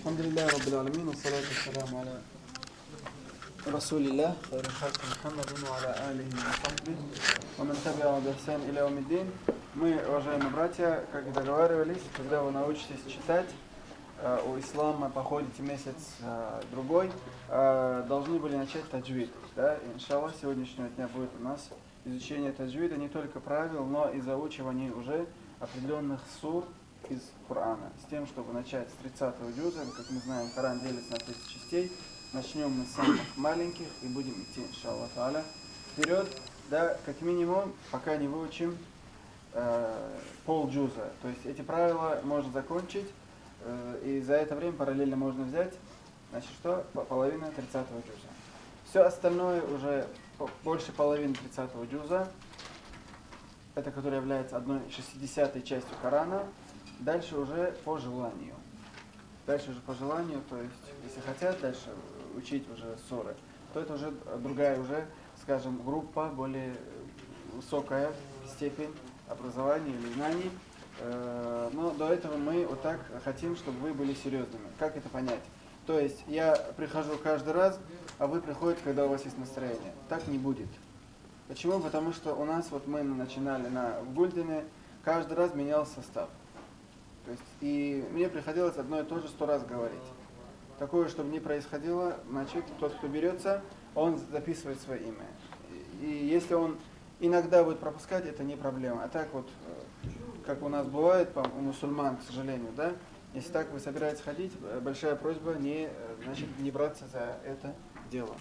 الحمد لله رب العالمين والصلاة والسلام على رسول الله خير الخلق محمد وعلى آله وصحبه ومن تبعه بإحسان إلى يوم الدين. Мы, уважаемые братья, как и договаривались, когда вы научитесь читать, у ислама походите месяц другой, должны были начать таджвид. Да? Иншаллах, сегодняшнего дня будет у нас изучение таджвида, не только правил, но и заучивание уже определенных сур из Корана, с тем, чтобы начать с 30-го джуза. Как мы знаем, Коран делится на 30 частей. Начнем мы с самых маленьких и будем идти, иншаллах та'аля, вперед, да, как минимум, пока не выучим пол джуза. То есть эти правила можно закончить, и за это время параллельно можно взять, значит, что? Половина 30-го джуза. Все остальное уже больше половины 30-го джуза, это который является одной 60-й частью Корана. Дальше уже по желанию. Дальше уже по желанию, то есть, если хотят дальше учить уже ссоры, то это уже другая уже, скажем, группа, более высокая степень образования или знаний. Но до этого мы вот так хотим, чтобы вы были серьезными. Как это понять? То есть я прихожу каждый раз, а вы приходите, когда у вас есть настроение. Так не будет. Почему? Потому что у нас, вот мы начинали в Гульдене, каждый раз менялся состав. То есть, и мне приходилось одно и то же 100 раз говорить. Такое, чтобы не происходило, значит, тот, кто берется, он записывает свое имя. И если он иногда будет пропускать, это не проблема. А так вот, как у нас бывает, у мусульман, к сожалению, да, если так вы собираетесь ходить, большая просьба не браться за это дело.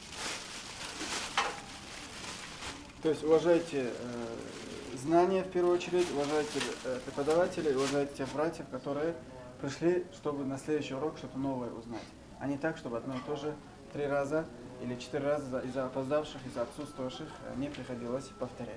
То есть уважайте знания в первую очередь, уважайте преподавателей, уважайте тех братьев, которые пришли, чтобы на следующий урок что-то новое узнать. А не так, чтобы одно и то же 3 раза или 4 раза из-за опоздавших, из-за отсутствовавших не приходилось повторять.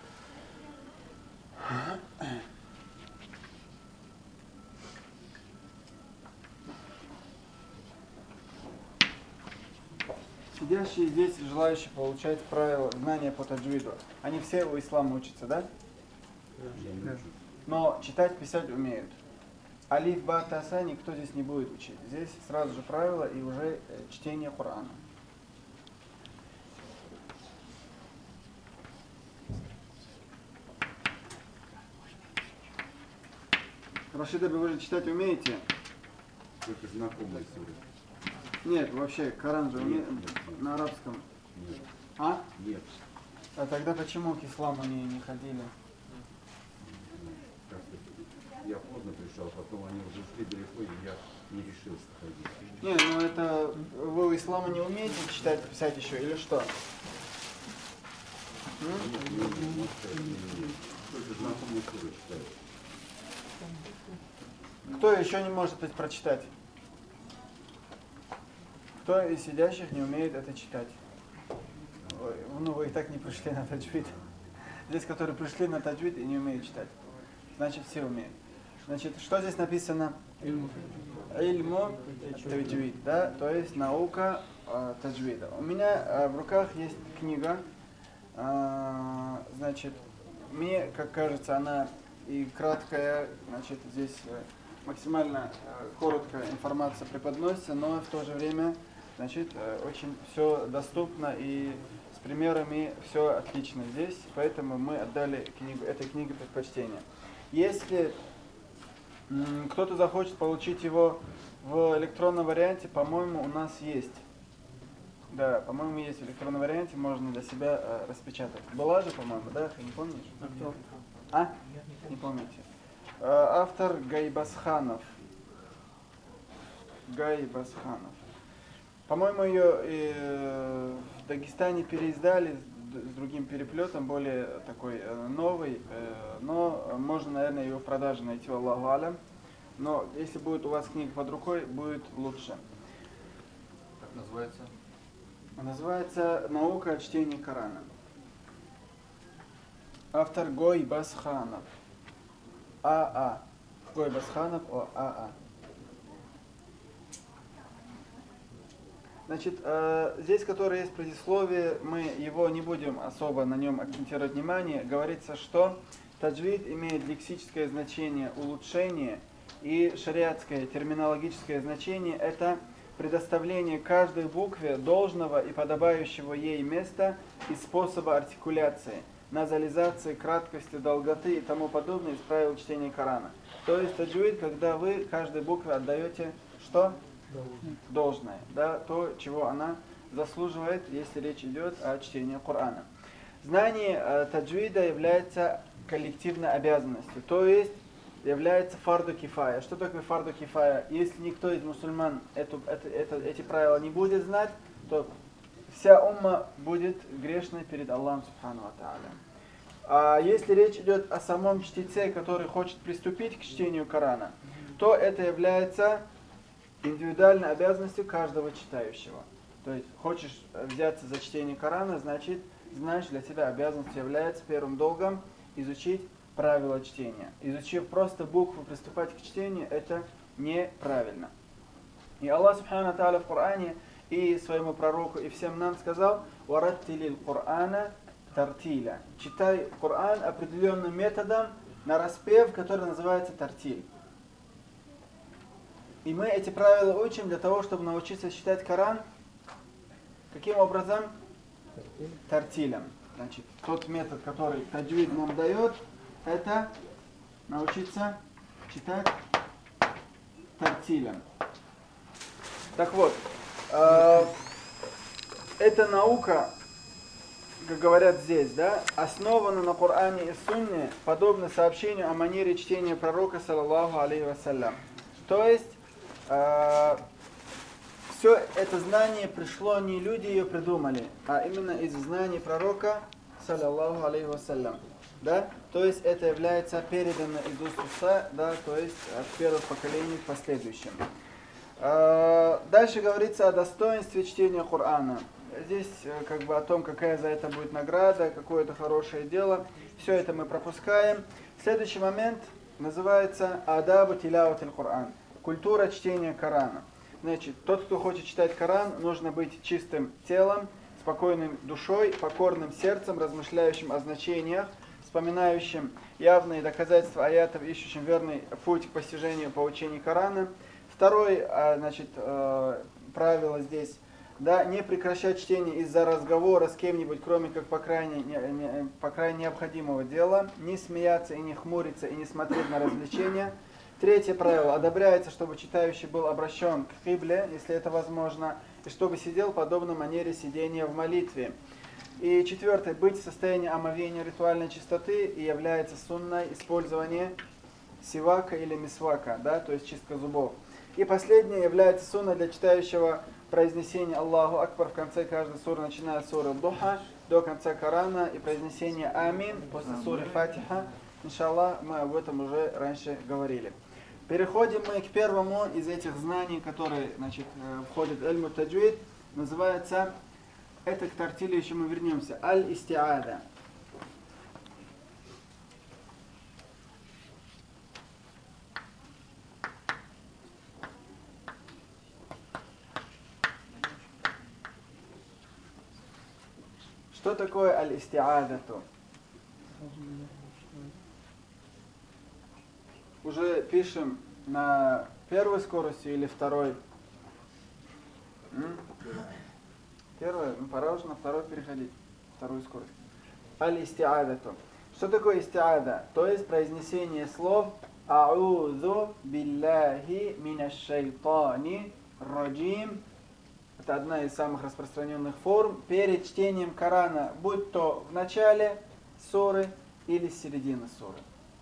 Сидящие здесь, желающие получать правила, знания по таджвиду, они все у ислама учатся, да? Да. Но читать, писать умеют. Алиф, ба, та, са никто здесь не будет учить. Здесь сразу же правила и уже чтение Корана. Рашида, вы же читать умеете? Только знакомые суры. Нет, вообще, Коран же умеет на арабском. Нет. А? Нет. А тогда почему к исламу не ходили? Я поздно пришел, потом они уже ушли далеко, и я не решился ходить. Не, ну это вы у ислама не умеете читать, писать еще, или что? Только знакомые суры читают. Кто еще не может это прочитать? Кто из сидящих не умеет это читать? Ой, ну вы и так не пришли на таджвид. Здесь, которые пришли на таджвид и не умеют читать. Значит, все умеют. Значит, что здесь написано? Ильму таджвид, да, то есть наука таджвида. У меня в руках есть книга, значит, мне, как кажется, она и краткая, значит, здесь максимально короткая информация преподносится, но в то же время, значит, очень все доступно и с примерами все отлично здесь, поэтому мы отдали этой книге предпочтение. Если кто-то захочет получить его в электронном варианте, по-моему, у нас есть. Да, по-моему, есть в электронном варианте, можно для себя распечатать. Была же, по-моему, да? Ты не помнишь? А? Не помните. Автор Гайбасханов. По-моему, ее в Дагестане переиздали с другим переплетом, более такой новый, но можно, наверное, ее в продаже найти, Аллаху алям. Но если будет у вас книга под рукой, будет лучше. Как называется? Называется «Наука о чтении Корана». Автор Гайбасханов. Гайбасханов АА. Значит, здесь, которое есть предисловие, мы его не будем особо на нем акцентировать внимание. Говорится, что таджвид имеет лексическое значение улучшение и шариатское терминологическое значение – это предоставление каждой букве должного и подобающего ей места и способа артикуляции, назализации, краткости, долготы и тому подобное из правил чтения Корана. То есть таджвид, когда вы каждой букве отдаете что? Должное. Да, то, чего она заслуживает, если речь идет о чтении Корана. Знание таджвида является коллективной обязанностью, то есть является фарду кифая. Что такое фарду кифая? Если никто из мусульман эти правила не будет знать, то вся умма будет грешной перед Аллахом субхану ва тааля. А если речь идет о самом чтеце, который хочет приступить к чтению Корана, то это является индивидуальной обязанностью каждого читающего. То есть хочешь взяться за чтение Корана, значит, знаешь, для тебя обязанностью является первым долгом изучить правила чтения. Изучив просто букву, приступать к чтению, это неправильно. И Аллах субхану ва тааля в Коране и своему пророку, и всем нам сказал: «Вараттилил Корана тартиля». Читай Коран определенным методом на распев, который называется тартиль. И мы эти правила учим для того, чтобы научиться читать Коран. Каким образом? Тартилем. Значит, тот метод, который таджвид нам дает, это научиться читать тартилем. Так вот, эта наука, как говорят здесь, да, основана на Коране и Сунне, подобно сообщению о манере чтения пророка, саллаллаху алейхи вассалям. То есть, все это знание пришло, не люди ее придумали, а именно из знаний пророка, саллаллаху алейхи вассалям. Да? То есть это является передано из уст в уста, да, то есть от первых поколений к последующим. Дальше говорится о достоинстве чтения Корана. Здесь как бы о том, какая за это будет награда, какое это хорошее дело. Все это мы пропускаем. Следующий момент называется адабу тилаватиль Коран. Культура чтения Корана. Значит, тот, кто хочет читать Коран, нужно быть чистым телом, спокойной душой, покорным сердцем, размышляющим о значениях, вспоминающим явные доказательства аятов, ищущим верный путь к постижению поучений Корана. Второе, значит, правило здесь, да, не прекращать чтение из-за разговора с кем-нибудь, кроме как по крайне необходимого дела, не смеяться и не хмуриться и не смотреть на развлечения. Третье правило. Одобряется, чтобы читающий был обращен к кибле, если это возможно, и чтобы сидел подобно манере сидения в молитве. И четвертое. Быть в состоянии омовения ритуальной чистоты и является сунной использование сивака или мисвака, да, то есть чистка зубов. И последнее является сунной для читающего произнесение Аллаху Акбар в конце каждой суры, начиная с суры Духа до конца Корана, и произнесение Амин после суры Фатиха. Иншаллах, мы об этом уже раньше говорили. Переходим мы к первому из этих знаний, которые, значит, входит в эльму таджвид. Называется, это к тартилю еще мы вернемся, аль-истиада. Что такое аль-истиадату? Уже пишем на первой скорости или второй? Первая, ну пора уже на второй переходить, вторую скорость. Аль-истиадату. Что такое истиада? То есть произнесение слов а'удhu билляхи минаш шайтани раджим. Это одна из самых распространенных форм перед чтением Корана, будь то в начале суры или с середины суры.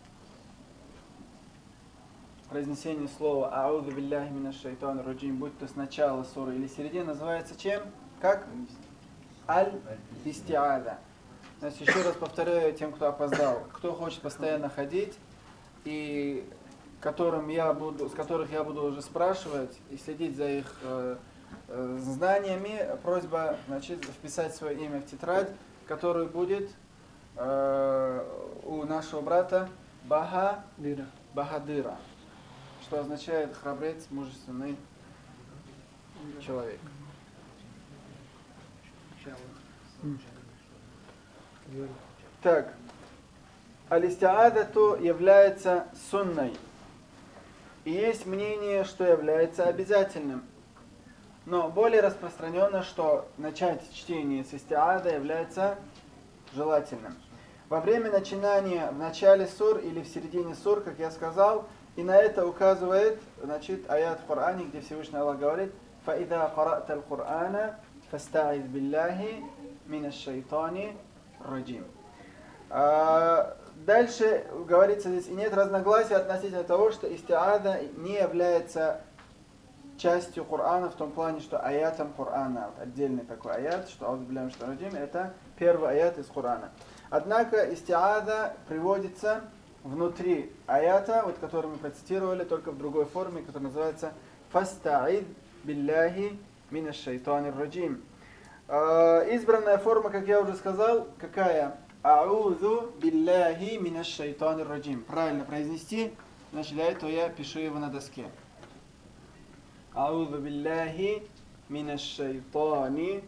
Произнесение слова «А'удhu билляхи минаш шайтани раджим», будь то с начала суры или середины, называется чем? Как? Аль-истиада. Значит, еще раз повторяю тем, кто опоздал. Кто хочет постоянно ходить, и с которых я буду уже спрашивать и следить за их знаниями, просьба, значит, вписать свое имя в тетрадь, которая будет у нашего брата Бахадыра, что означает храбрец, мужественный человек. Так, аль-истиадату является сунной. И есть мнение, что является обязательным. Но более распространено, что начать чтение с истиада является желательным. Во время начинания в начале сур или в середине сур, как я сказал, и на это указывает, аят в Коране, где Всевышний Аллах говорит: «Фаида карата аль-Кур'ана, фаста'iз биллахи минаш шайтани раджим». Дальше говорится здесь, и нет разногласий относительно того, что истиада не является частью Корана в том плане, что аятом Корана, вот отдельный такой аят, что аузу-билляхи минаш раджим, это первый аят из Корана. Однако истиада приводится внутри аята, вот который мы процитировали, только в другой форме, которая называется «Фаста'ид билляхи минаш шайтанир раджим». Избранная форма, как я уже сказал, какая? «А'узу билляхи минаш шайтанир раджим». Правильно произнести, значит для этого я пишу его на доске. «А'узу билляхи минаш шайтанир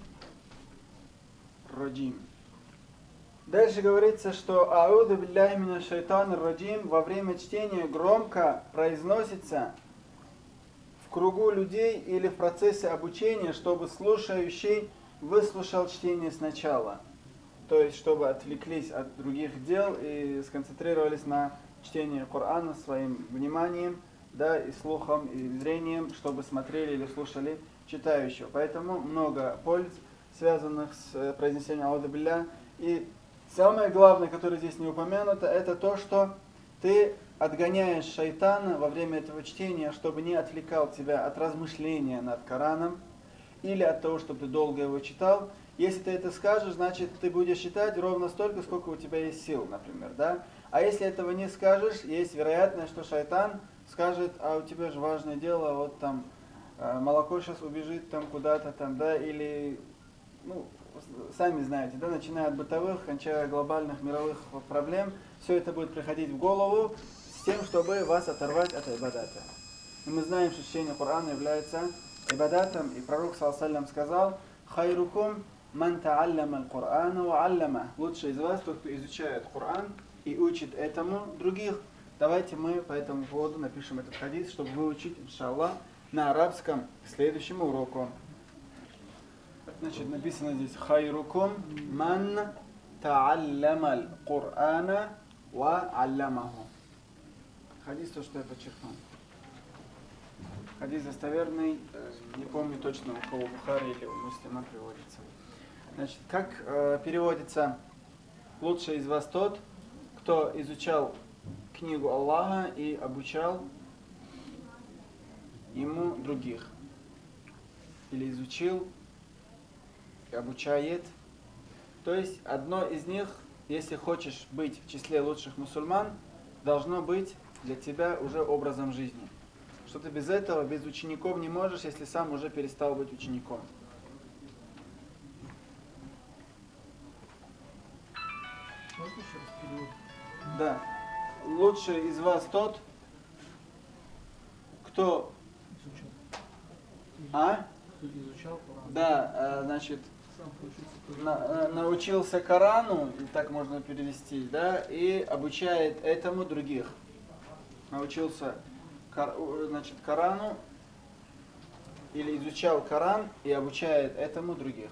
раджим». Дальше говорится, что «Ауду билляхи минаш шайтанир раджим» во время чтения громко произносится в кругу людей или в процессе обучения, чтобы слушающий выслушал чтение сначала. То есть, чтобы отвлеклись от других дел и сконцентрировались на чтении Корана своим вниманием, да, и слухом, и зрением, чтобы смотрели или слушали читающего. Поэтому много польз, связанных с произнесением «Ауду билля». И самое главное, которое здесь не упомянуто, это то, что ты отгоняешь шайтана во время этого чтения, чтобы не отвлекал тебя от размышления над Кораном или от того, чтобы ты долго его читал. Если ты это скажешь, значит ты будешь читать ровно столько, сколько у тебя есть сил, например, да? А если этого не скажешь, есть вероятность, что шайтан скажет: а у тебя же важное дело, вот там молоко сейчас убежит там куда-то там, да, или, ну, сами знаете, да, начиная от бытовых, кончая глобальных мировых проблем, все это будет приходить в голову с тем, чтобы вас оторвать от ибадата. И мы знаем, что чтение Корана является ибадатом, и пророк саллаллаху алейхи ва саллям сказал: «Хайрукум ман та'аллама аль-Кур'ана ва аллама». Лучший из вас тот, кто изучает Коран и учит этому других. Давайте мы по этому поводу напишем этот хадис, чтобы выучить, иншаллах, на арабском к следующему уроку. Значит, написано здесь: «Хайрукум ман та'аллама аль-Кур'ана ва алламаху». Хадис, то, что я подчеркнул. Хадис достоверный, не помню точно, у кого Бухари или у Муслима приводится. Значит, как переводится: лучший из вас тот, кто изучал книгу Аллаха и обучал ему других. Или изучил и обучает. То есть одно из них, если хочешь быть в числе лучших мусульман, должно быть для тебя уже образом жизни. Что ты без этого, без учеников не можешь, если сам уже перестал быть учеником. Можно еще раз перевод? Да. Лучший из вас тот, кто... Изучал. Кто изучал Коран. Да, значит, Сам поучился научился Корану, и так можно перевести, да, и обучает этому других. Научился, значит, Корану, или изучал Коран и обучает этому других.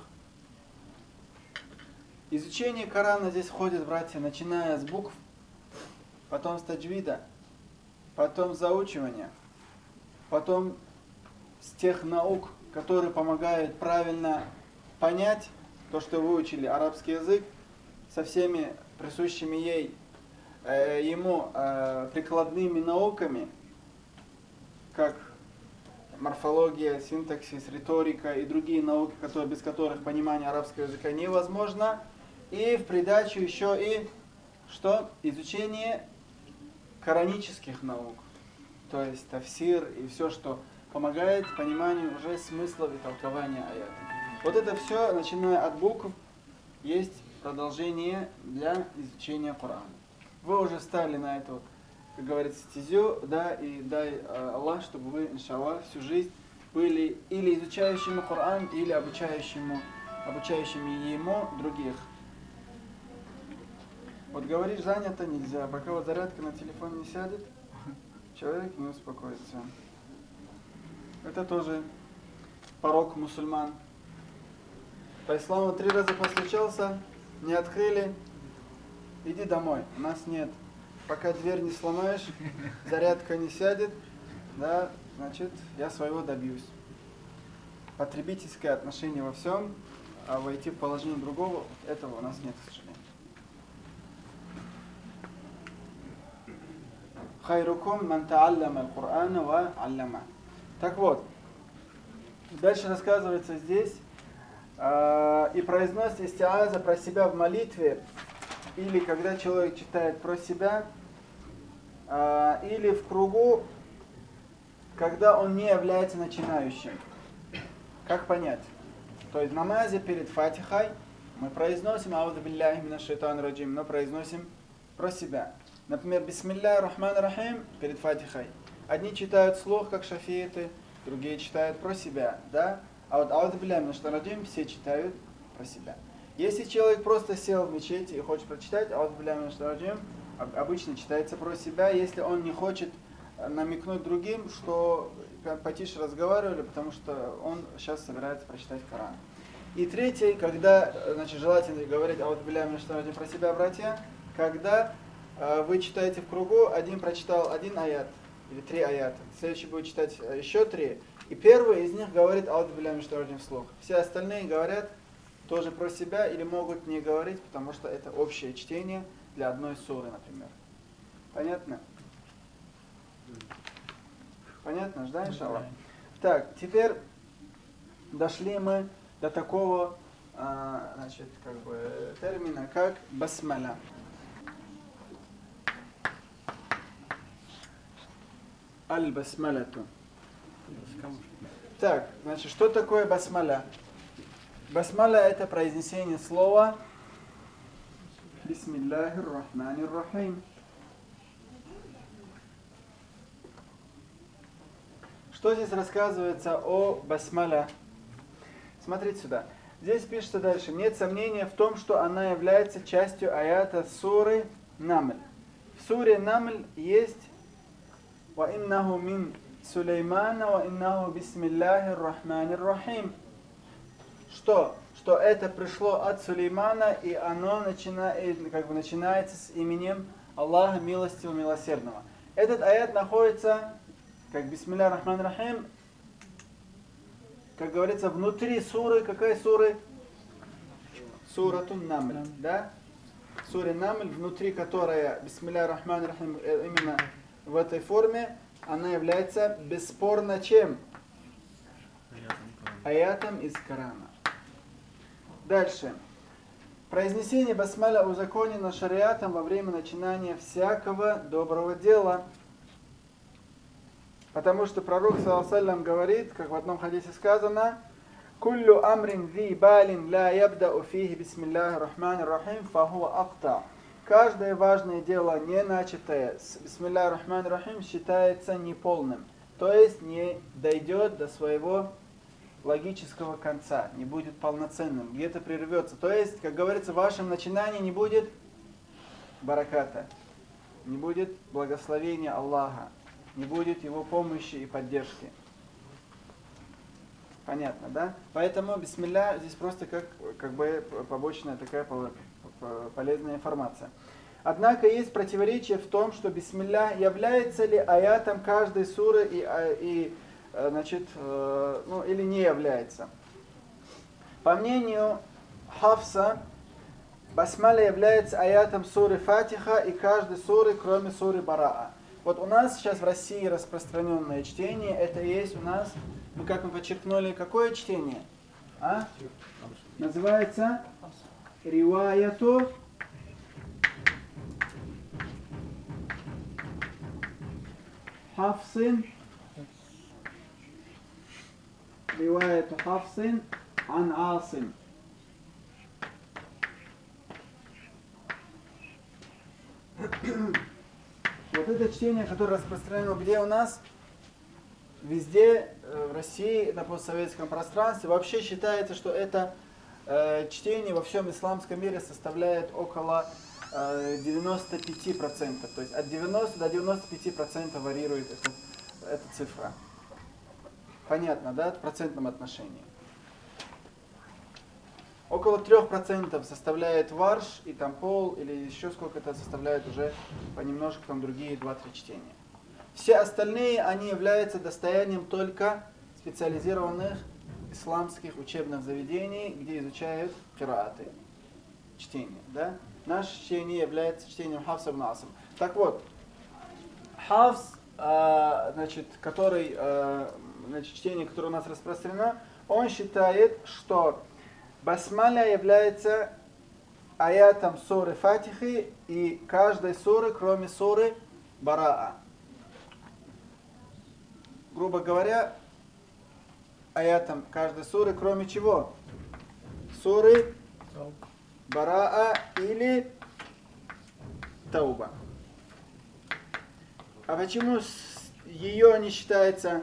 Изучение Корана здесь входит, братья, начиная с букв, потом с таджвида, потом с заучивания, потом с тех наук, которые помогают правильно понять то, что выучили арабский язык, со всеми присущими ему прикладными науками, как морфология, синтаксис, риторика и другие науки, без которых понимание арабского языка невозможно. И в придачу еще и что? Изучение коранических наук, то есть тафсир и все, что помогает пониманию уже смыслов и толкования аята. Вот это все, начиная от букв, есть продолжение для изучения Корана. Вы уже встали на эту, как говорится, стезю, да, и дай Аллах, чтобы вы, иншаллах, всю жизнь были или изучающими Коран, или обучающими ему других. Вот говоришь, занято, нельзя. Пока вот зарядка на телефон не сядет, человек не успокоится. Это тоже порок мусульман. По исламу 3 раза постучался, не открыли, иди домой, у нас нет. Пока дверь не сломаешь, зарядка не сядет, да, значит, я своего добьюсь. Потребительское отношение во всем, а войти в положение другого, этого у нас нет, к сожалению. Хайрукум ман та'аллама аль-Кур'ана ва аллама. Так вот, дальше рассказывается здесь, и произносит истиаза про себя в молитве, или когда человек читает про себя, или в кругу, когда он не является начинающим. Как понять? То есть в намазе перед фатихой мы произносим «Аузу билляхи минаш шайтанир раджим», но произносим про себя. Например, «Бисмилляхи рахмани рахим» перед фатихой. Одни читают вслух, как шафииты, другие читают про себя, да? А вот «Аузу билляхи минаш шайтанир раджим» все читают про себя. Если человек просто сел в мечети и хочет прочитать «Аузу билляхи минаш шайтанир раджим», обычно читается про себя, если он не хочет намекнуть другим, что потише разговаривали, потому что он сейчас собирается прочитать Коран. И третий, когда, значит, желательно говорить «Аузу билляхи минаш шайтанир раджим» про себя, братья, когда вы читаете в кругу, один прочитал 1 аят или 3 аята, следующий будет читать еще 3, и первый из них говорит «Аузу билляхи минаш шайтанир раджим» вслух. Все остальные говорят тоже про себя или могут не говорить, потому что это общее чтение для одной суры, например. Понятно? Понятно, да, иншаллах? Так, теперь дошли мы до такого, значит, как бы термина, как басмаля. Аль-басмаляту. Так, значит, что такое басмаля? Басмаля — это произнесение слова Бисмиллахир рахманир рахим. Что здесь рассказывается о басмаля? Смотрите сюда. Здесь пишется дальше. Нет сомнения в том, что она является частью аята суры Намль. В суре Намль есть «Ва иннаху мин Сулеймана, ва иннаху бисмиллахир рахманир рахим». Что? Что это пришло от Сулеймана, и оно начинается с именем Аллаха Милостивого Милосердного. Этот аят находится, как бисмилля рахман рахим, как говорится, внутри суры. Какая суры? Суратун Намль, да? Сура Намль, внутри которой бисмилля рахман рахим именно в этой форме, она является бесспорно чем? Аятом из Корана. Дальше. Произнесение басмаля узаконено шариатом во время начинания всякого доброго дела. Потому что пророк саллаллаху алейхи ва саллям говорит, как в одном хадисе сказано, «Куллю амрин зи балин ла ябдау фихи бисмиллахи рахмани рахим фахуа акта». Каждое важное дело, не начатое с бисмиллахи рахмани рахим, считается неполным. То есть не дойдет до своего логического конца, не будет полноценным, где-то прервется. То есть, как говорится, в вашем начинании не будет бараката, не будет благословения Аллаха, не будет его помощи и поддержки. Понятно, да? Поэтому бисмилля здесь просто как бы побочная такая полезная информация. Однако есть противоречие в том, что бисмилля является ли аятом каждой суры значит, или не является. По мнению Хафса, басмаля является аятом суры Фатиха и каждой суры, кроме суры Бараа. Вот у нас сейчас в России распространенное чтение, это есть у нас, как мы подчеркнули, какое чтение? Называется риваяту Хафсин. Риваяту Хафсин ан Асим. Вот это чтение, которое распространено где у нас? Везде, в России, на постсоветском пространстве. Вообще считается, что это чтение во всем исламском мире составляет около 95%. То есть от 90 до 95% варьирует эта цифра. Понятно, да, в процентном отношении. Около 3% составляет варш и там пол, или еще сколько-то составляет уже понемножку там другие 2-3 чтения. Все остальные, они являются достоянием только специализированных исламских учебных заведений, где изучают кирааты, чтение. Да? Наше чтение является чтением Хафса ибн Асм. Так вот, Хафс, чтение, которое у нас распространено, он считает, что басмаля является аятом суры Фатихи и каждой суры, кроме суры Бараа. Грубо говоря, аятом каждой суры, кроме чего? Суры Бараа или Тауба. А почему ее не считается?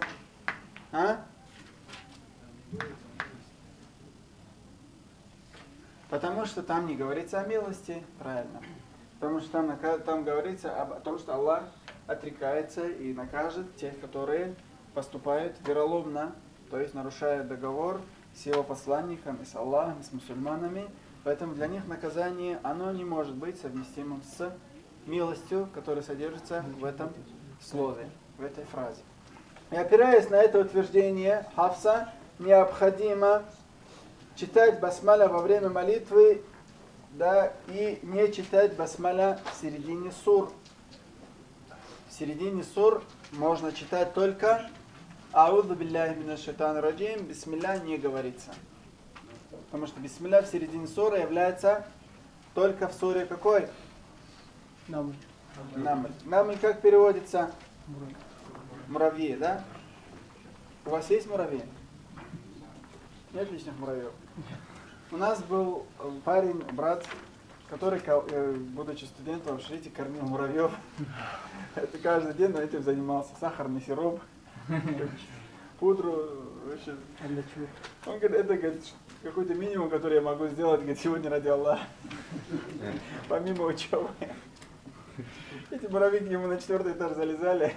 Потому что там не говорится о милости, правильно. Потому что там говорится о том, что Аллах отрекается и накажет тех, которые поступают вероломно, то есть нарушают договор с его посланником, и с Аллахом, и с мусульманами. Поэтому для них наказание, оно не может быть совместимым с милостью, которая содержится в этом слове, в этой фразе. И опираясь на это утверждение Хафса, необходимо читать басмаля во время молитвы, да, и не читать басмаля в середине сур. В середине сур можно читать только «Аузу билляхи минаш шайтанир раджим», «Бисмилля» не говорится. Потому что «Бисмилля» в середине суры является только в суре какой? Намль. Намль. Намль как переводится? Муравьи, да? У вас есть муравьи? Нет лишних муравьев? У нас был парень, брат, который, будучи студентом в общежитии, кормил муравьев. Это каждый день он этим занимался. Сахарный сироп, пудру. Вообще. Он говорит, это какой-то минимум, который я могу сделать сегодня ради Аллаха. Помимо учебы. Эти муравьи к нему на 4-й этаж залезали.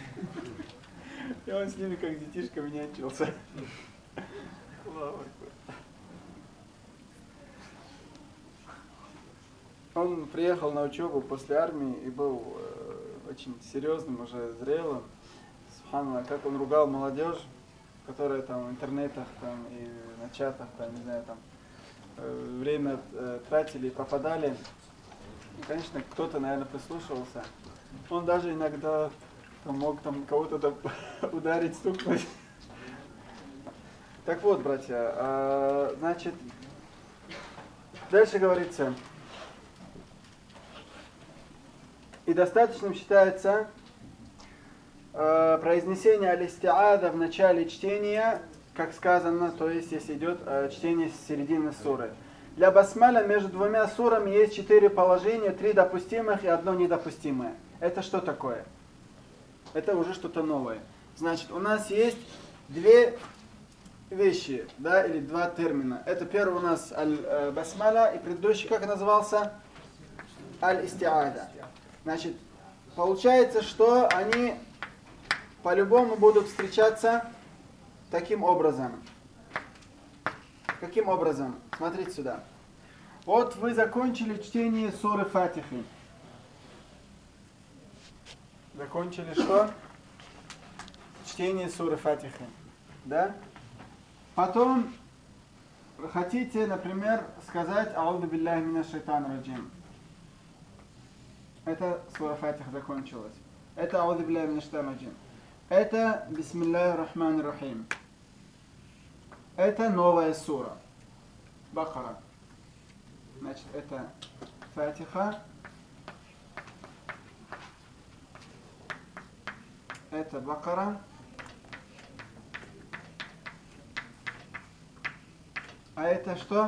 И он с ними как детишками нянчился. Он приехал на учебу после армии и был очень серьезным, уже зрелым. Субханаллах, как он ругал молодежь, которая там в интернетах там, и на чатах, там, не знаю, там, время тратили и пропадали. И, конечно, кто-то, наверное, прислушивался. Он даже иногда мог там кого-то ударить, стукнуть. Так вот, братья, значит, дальше говорится. И достаточным считается произнесение аль-истиада в начале чтения, как сказано, то есть если идет чтение с середины суры. Для басмаля между двумя сурами есть 4 положения, 3 допустимых и 1 недопустимое. Это что такое? Это уже что-то новое. Значит, у нас есть 2 вещи, да, или 2 термина. Это первый у нас аль-басмаля, и предыдущий как назывался? Аль-истиада. Значит, получается, что они по-любому будут встречаться таким образом. Каким образом? Смотрите сюда. Вот вы закончили чтение суры Фатихи. Закончили что? Чтение суры Фатихи. Да? Потом хотите, например, сказать «Аузу билляхи минаш шайтанир раджим». Это сура Фатиха закончилась. Это «Аузу билляхи минаш шайтанир раджим». Это «Бисмиллахир рахманир рахим». Это новая сура. Бакара. Значит, это Фатиха. Это Бакара. А это что?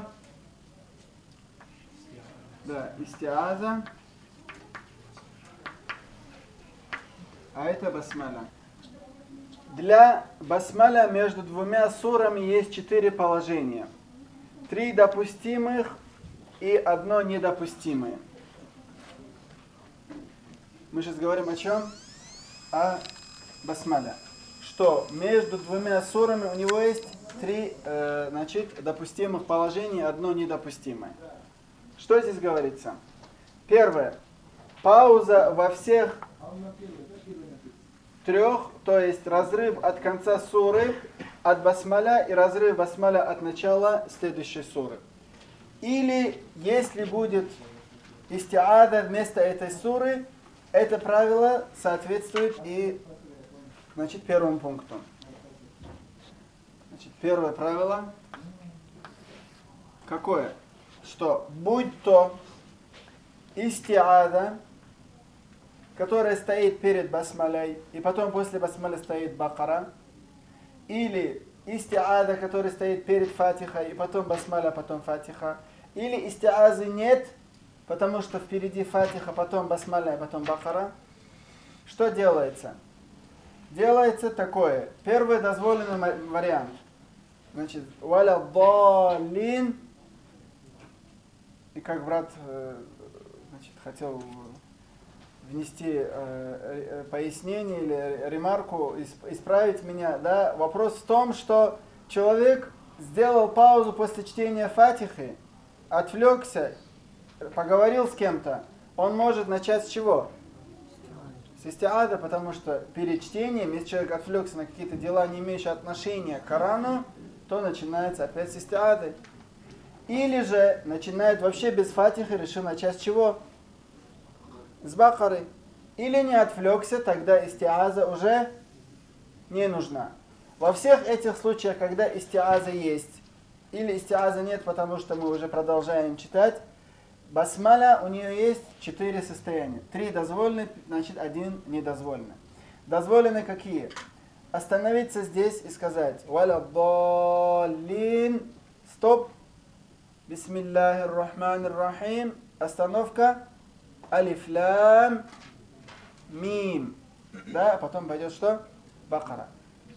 Да, истиаза. А это басмаля. Для басмаля между двумя сурами есть 4 положения. 3 допустимых и 1 недопустимое. Мы сейчас говорим о чем? О басмале. Что между двумя сурами у него есть три допустимых положения, одно недопустимое. Что здесь говорится? Первое. Пауза во всех трех, то есть разрыв от конца суры, от басмаля и разрыв басмаля от начала следующей суры. Или если будет истиада вместо этой суры, это правило соответствует и первому пункту. Первое правило какое? Что будь то истиада, которая стоит перед басмаляй, и потом после басмаля стоит бакара, или истиада, которая стоит перед фатихой, и потом басмаля, потом фатиха, или истиазы нет, потому что впереди фатиха, потом басмаля, потом бакара. Что делается? Делается такое. Первый дозволенный вариант. Валя далин. И как брат хотел внести пояснение или ремарку, исправить меня, да, вопрос в том, что человек сделал паузу после чтения фатихи, отвлекся, поговорил с кем-то, он может начать с чего? С истиада, потому что перед чтением, если человек отвлекся на какие-то дела, не имеющие отношения к Корану, то начинается опять с истиады. Или же начинает вообще без фатихи, решил начать с чего? С бакары. Или не отвлекся, тогда истиаза уже не нужна. Во всех этих случаях, когда истиаза есть, или истиаза нет, потому что мы уже продолжаем читать, басмаля у нее есть 4 состояния. 3 дозволенные, 1 недозволенный. Дозволенные какие? Остановиться здесь и сказать «Валя далин». Стоп. Бисмиллахир рахманир рахим. Остановка. Алиф лам мим. Да, потом пойдет что? Бакара.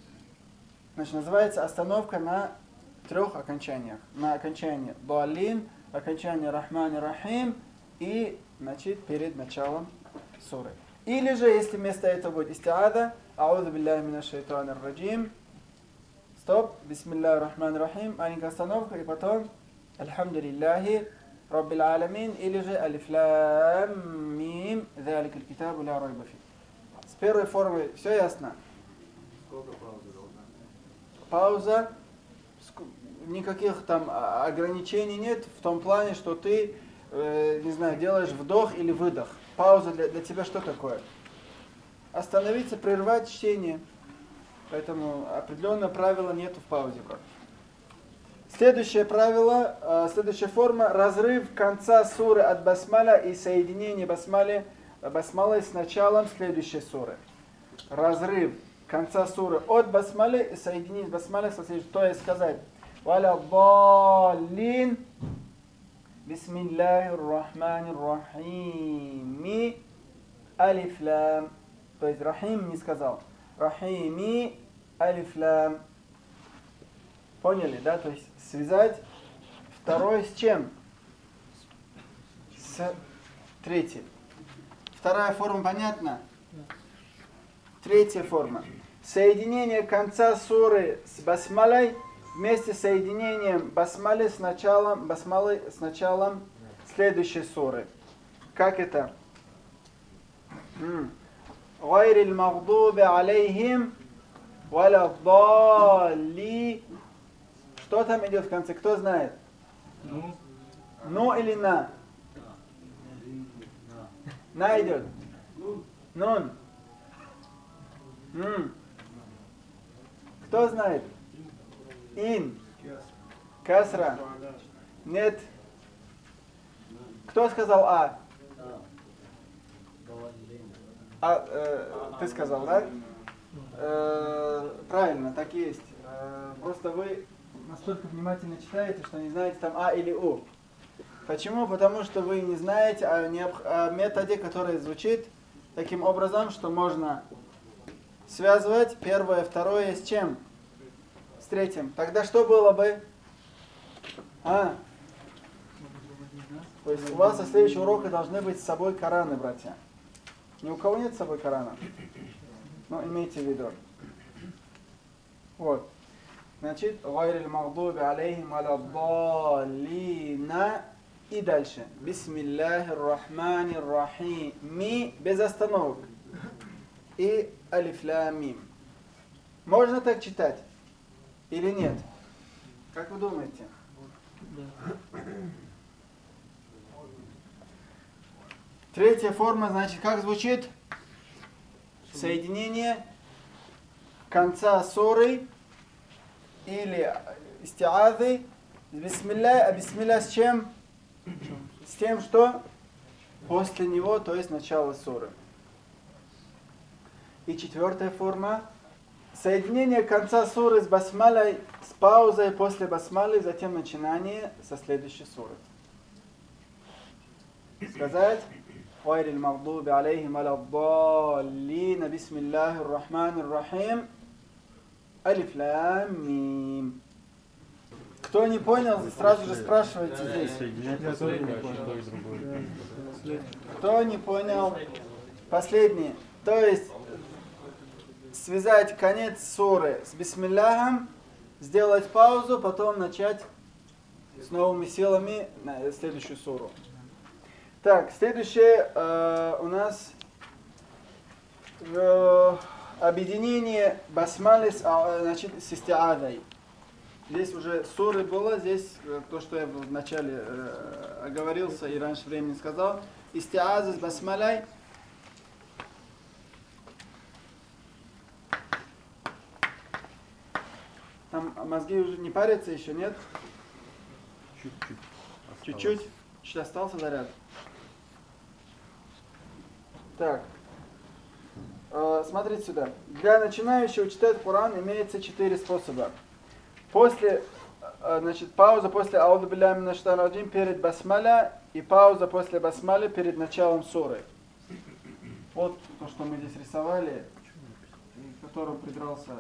Называется остановка на 3 окончаниях. На окончании далин, окончание рахманир рахим и перед началом суры. Или же, если вместо этого будет истиада, аузу билляхи минаш шайтанир раджим. Стоп. Бисмиллахир рахманир рахим. Маленькая остановка и потом альхамдулиллахи раббил аламин. Или же алиф лам мим. Заликаль китабу ля райба фи. С первой формой все ясно? Сколько паузы должна быть? Пауза. Никаких там ограничений нет в том плане, что ты, делаешь вдох или выдох. Пауза для тебя что такое? Остановиться, прервать чтение. Поэтому определенного правила нету в паузе. Следующее правило, следующая форма, разрыв конца суры от басмаля и соединение басмалы с началом следующей суры. Разрыв конца суры от басмали и соединить басмали со следующей. То есть сказать «Валя далин, бисмиллахир рахманир рахим, алиф лам». То есть рахим не сказал. Рахими, алиф лам. Поняли, да? То есть связать второй с чем? С третьим. Вторая форма понятна? Третья форма. Соединение конца суры с басмалой вместе с соединением басмалы с началом следующей суры. Как это? Гайриль магдуби алейхим валя далли. Что там идет в конце? Кто знает? Ну или на? На идет. Нун. Кто знает? Ин. Касра. Нет. Кто сказал А? Ты сказал, да? Правильно, так и есть. Просто вы настолько внимательно читаете, что не знаете там А или У. Почему? Потому что вы не знаете о методе, который звучит таким образом, что можно связывать первое, второе с чем? С третьим. Тогда что было бы? То есть у вас со следующего урока должны быть с собой Кораны, братья. Ни у кого нет с собой Корана? Ну, имейте в виду. Вот. Значит, гайриль магдуби алейхим аладдаллина. И дальше. Бисмиллахир рахманир рахим. Ми без остановок. И алиф лам мим. Можно так читать? Или нет? Как вы думаете? Третья форма, значит, как звучит? Соединение конца суры или истиазы с бисмилля, а бисмилля с чем? С тем, что после него, то есть начало суры. И четвертая форма соединение конца суры с басмалой, с паузой после басмалы, затем начинание со следующей суры. Сказать غير المغضوب عليهم ولا الضالين بسم الله الرحمن الرحيم ألف لام ميم. Кто не понял, сразу же спрашивайте здесь. Кто не понял? Последний. То есть связать конец суры с бисмилляхом, сделать паузу, потом начать с новыми силами на следующую суру. Так, следующее у нас объединение басмали с истиадой. Здесь уже суры было, здесь то, что я вначале оговорился и раньше времени сказал. Истиаза с басмалой. Там мозги уже не парятся еще, нет? Чуть-чуть. Чуть остался заряд. Так. Смотрите сюда. Для начинающего читать Коран имеется 4 способа. После, значит, пауза после Ауду билляхи минаш шайтанир раджим перед басмаля и пауза после басмали перед началом суры. Вот то, что мы здесь рисовали, к которому придрался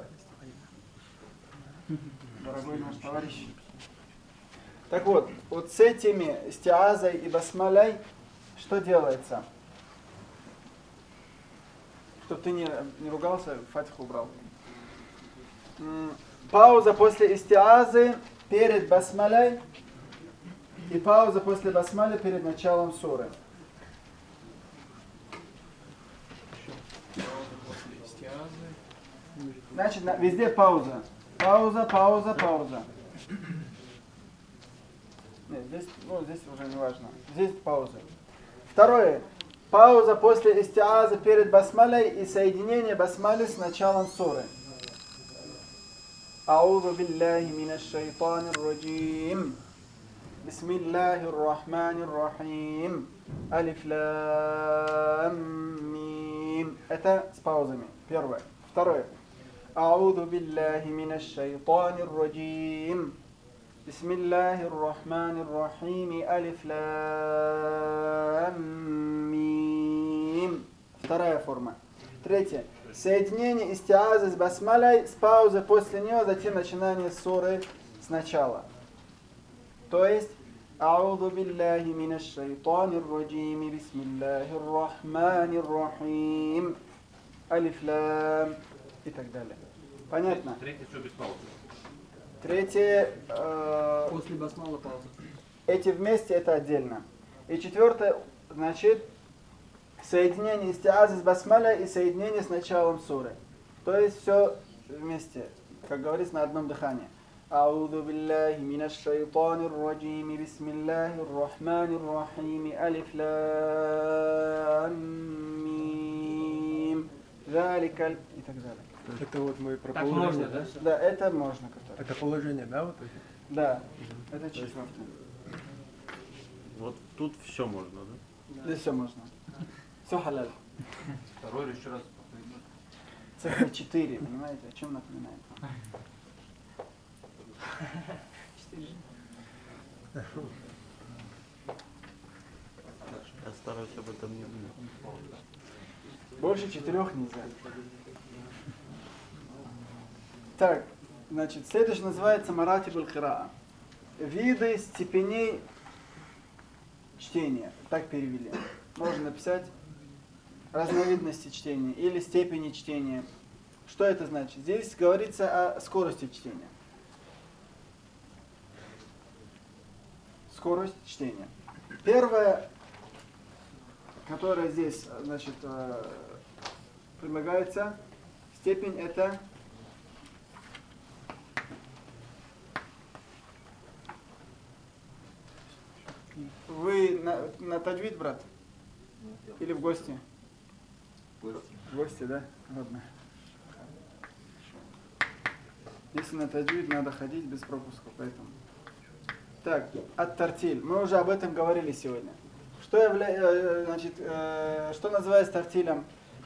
дорогой наш товарищ. Так вот, вот с этими истиазой и басмаляй что делается? Чтобы ты не ругался, фатиху убрал. Пауза после истиазы перед басмаляй и пауза после басмали перед началом суры. Значит, везде пауза. Пауза, пауза, пауза. Нет, здесь, здесь уже не важно. Здесь пауза. Второе. Пауза после истиазы перед басмалей и соединение басмали с началом суры. Аузу биллахи минаш шайтанир раджим. Бисмиллахир рахманир рахим. Алиф лам мим. Это с паузами. Первое. Второе. Аузу биллахи минаш шайтанир раджим. Бисмиллахир рахманир рахим. Алиф лам мим. Вторая форма. Третье. Соединение истиазы с басмалей с паузой после нее, затем начинание суры сначала. То есть Аузу биллахи минаш шайтанир раджим. Бисмиллахир рахманир рахим. Алиф лам и так далее. Понятно? Третье все без паузы. Третье. После басмала пауза. Эти вместе, это отдельно. И четвертое, значит, соединение истиазы с басмаля и соединение с началом суры. То есть все вместе, как говорится, на одном дыхании. Аузу биллахи минаш шайтанир раджим. Бисмиллахир рахманир рахим. Алиф лам мим. Залика и так далее. Это вот мы про Так положение, можно, да? Да, это можно. Это положение, да, вот эти? Да, это четвертое. Вот тут все можно, да? Здесь все можно. Все халяль. Второй еще раз. Цифра 4, понимаете, о чем напоминает? Я стараюсь об этом не думать. Больше 4 нельзя. Так, значит, следующее называется маратибуль кираа. Виды степеней чтения. Так перевели. Можно написать разновидности чтения или степени чтения. Что это значит? Здесь говорится о скорости чтения. Скорость чтения. Первое, которое здесь, значит, предлагается, степень это вы на таджвид, брат? Или в гости? В гости, да? Ладно. Если на таджвид, надо ходить без пропуска, поэтому. Так, ат-тартиль. Мы уже об этом говорили сегодня. Что что называется тартилем?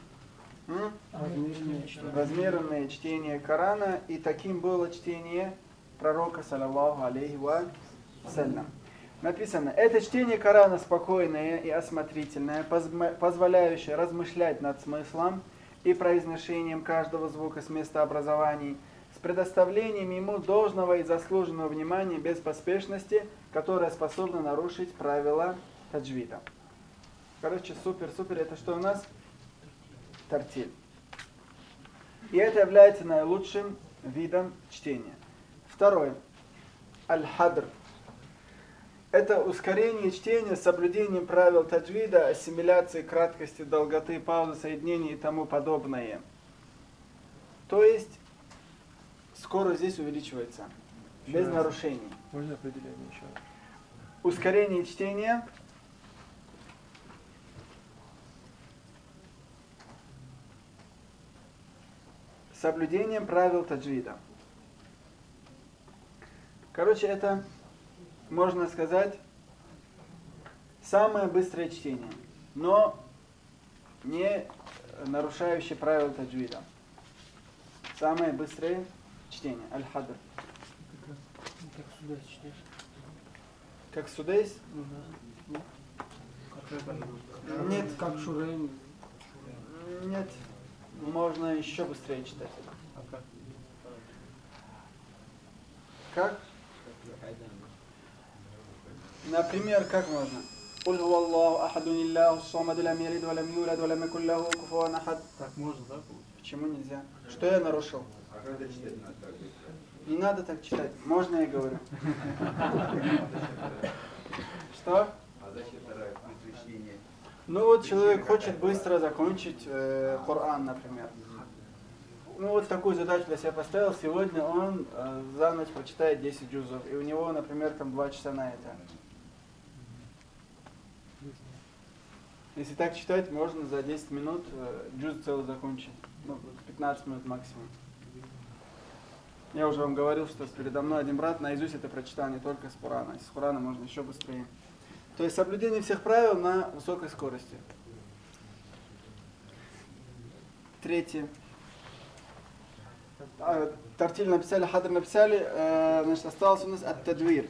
Размеренное чтение Корана, и таким было чтение пророка, саллаллаху алейхи ва саллям. Написано, это чтение Корана спокойное и осмотрительное, позволяющее размышлять над смыслом и произношением каждого звука с места образований, с предоставлением ему должного и заслуженного внимания без поспешности, которая способна нарушить правила таджвида. Короче, супер, это что у нас? Тартиль. И это является наилучшим видом чтения. Второй. Аль-хадр. Это ускорение чтения с соблюдением правил таджвида, ассимиляции, краткости, долготы, паузы, соединений и тому подобное. То есть, скорость здесь увеличивается, без нарушений. Можно определение еще? Ускорение чтения с соблюдением правил таджвида. Короче, это, можно сказать, самое быстрое чтение, но не нарушающее правила таджвида. Самое быстрое чтение. Аль-хадр. Как сюда чтешь? Как судейс? Нет. Как шурейн. Нет. Можно еще быстрее читать. Как? Например, как можно? Куль хуа Аллаху ахадун иллаху ссамад лам ялид ва лам юлад ва лам якуль лаху куфуан ахад. Так можно, да? Почему нельзя? Что я нарушил? Не надо так читать. Можно я говорю? Что? А зачем вторая чтение? Ну вот человек хочет быстро закончить Коран, например. Ну вот такую задачу для себя поставил. Сегодня он за ночь прочитает 10 джузов. И у него, например, там 2 часа на это. Если так читать, можно за 10 минут джуз целый закончить. Ну, 15 минут максимум. Я уже вам говорил, что передо мной один брат наизусть это прочитал не только с Корана. С Корана можно еще быстрее. То есть соблюдение всех правил на высокой скорости. Третье. Тартиль написали, хадр написали, значит, осталось у нас ат-тадвир.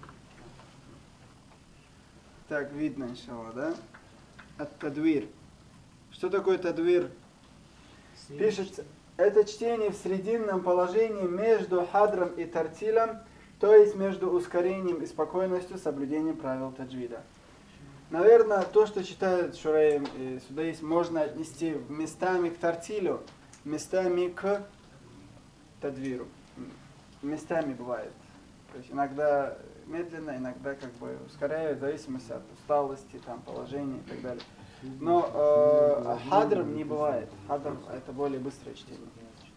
Так, видно, иншаллах, да? Ат-тадвир. Что такое тадвир? Пишется, это чтение в срединном положении между хадром и тартилем, то есть между ускорением и спокойностью, соблюдением правил таджвида. Наверное, то, что читают Шурейм и Судейс, можно отнести местами к тартилю, местами к тадвиру. Местами бывает. То есть иногда медленно, иногда как бы ускоряют, в зависимости от усталости, там, положения и так далее. Но хадр не бывает. Хадр это более быстрое чтение.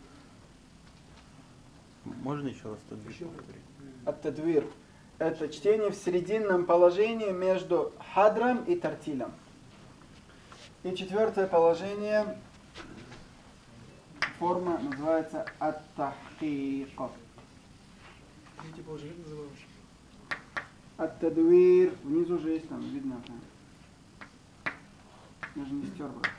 Можно еще раз тадвир повторить? Ат-тадвир. Это чтение в срединном положении между хадром и тартилем. И четвертое положение, форма называется ат-тахкик. Третье положение называлось. Ат-тадвир. Внизу же есть, там видно. Я же не стер, брат.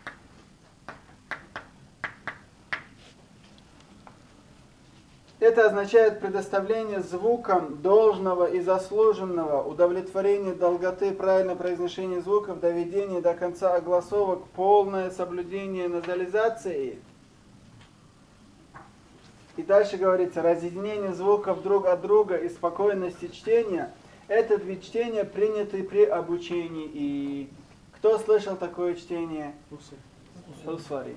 Это означает предоставление звукам должного и заслуженного удовлетворения долготы, правильное произношение звуков, доведение до конца огласовок, полное соблюдение назализации. И дальше говорится, разъединение звуков друг от друга и спокойности чтения. Этот вид чтения принятый при обучении. И кто слышал такое чтение? Хусвари.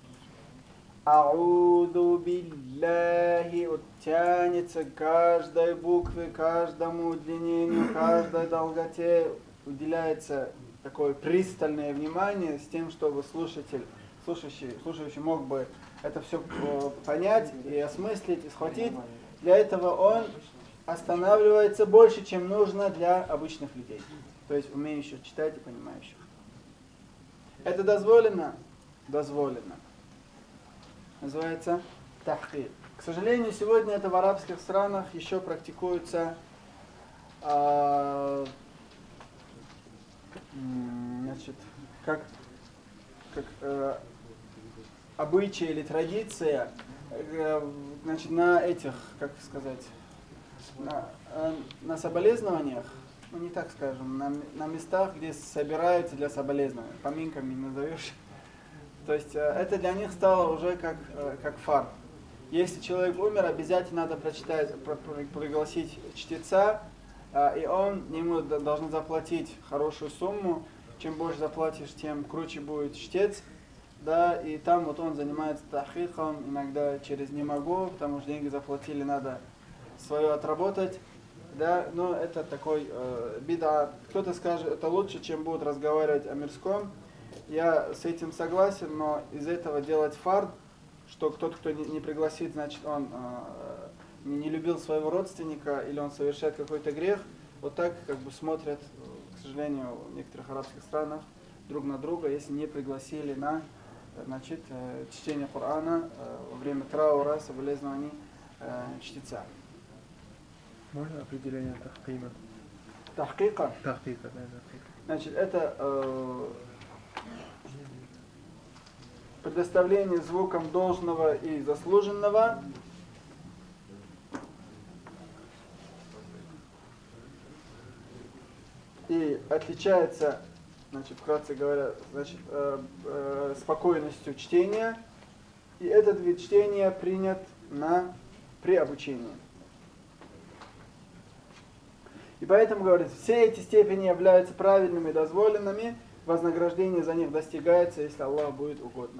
Ауду билляхи. Вот тянется к каждой букве, каждому удлинению, каждой долготе. Уделяется такое пристальное внимание с тем, чтобы слушающий мог бы это все понять и осмыслить, и схватить. Для этого он останавливается больше, чем нужно для обычных людей. То есть умеющих читать и понимающих. Это дозволено? Дозволено. Называется тахкик. К сожалению, сегодня это в арабских странах еще практикуется значит, как обычай или традиция, значит, на этих, как сказать, на соболезнованиях, ну не так скажем, на местах, где собираются для соболезнования, поминками назовешь. То есть это для них стало уже как фард. Если человек умер, обязательно надо пригласить чтеца, и ему должны заплатить хорошую сумму. Чем больше заплатишь, тем круче будет чтец. Да, и там вот он занимается тахкиком, иногда через «не могу», потому что деньги заплатили, надо свое отработать. Да, но это такой бида. Кто-то скажет, это лучше, чем будут разговаривать о мирском. Я с этим согласен, но из этого делать фард, что тот, кто не пригласит, значит он не любил своего родственника или он совершает какой-то грех, вот так как бы смотрят, к сожалению, в некоторых арабских странах друг на друга, если не пригласили на чтение Корана во время траура, соболезнований чтеца. Можно определение тахкима? Тахкика? Тахкика, да, тахкика. Значит, это предоставление звукам должного и заслуженного, и отличается, значит, вкратце говоря, значит, спокойностью чтения, и этот вид чтения принят при обучении. И поэтому, говорится, все эти степени являются правильными и дозволенными, вознаграждение за них достигается, если Аллах будет угодно.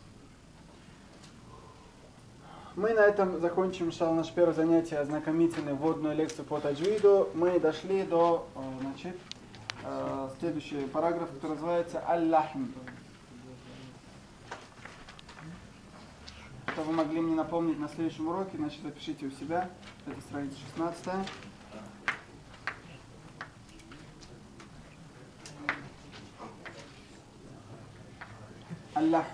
Мы на этом закончим, иншаллах, наше первое занятие, ознакомительную вводную лекцию по таджвиду. Мы дошли до, значит, следующий параграф, который называется «Аль-Лахм». Что вы могли мне напомнить на следующем уроке, значит, запишите у себя. Это страница 16. Аль-Лахм.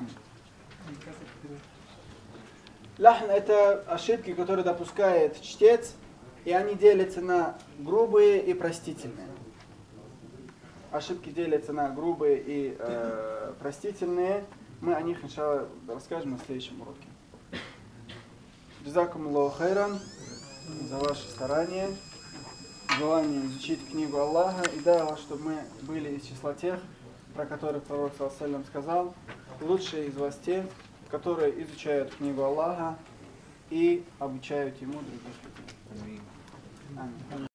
Лахм – это ошибки, которые допускает чтец, и они делятся на грубые и простительные. Ошибки делятся на грубые и простительные. Мы о них, иншаллах, расскажем на следующем уроке. Джазакумуллаху хайран за ваши старания, желание изучить книгу Аллаха, и дай Аллах, чтобы мы были из числа тех, про которых пророк саллаллаху алейхи ва саллям сказал: лучшие из вас те, которые изучают книгу Аллаха и обучают ему других людей. Аминь.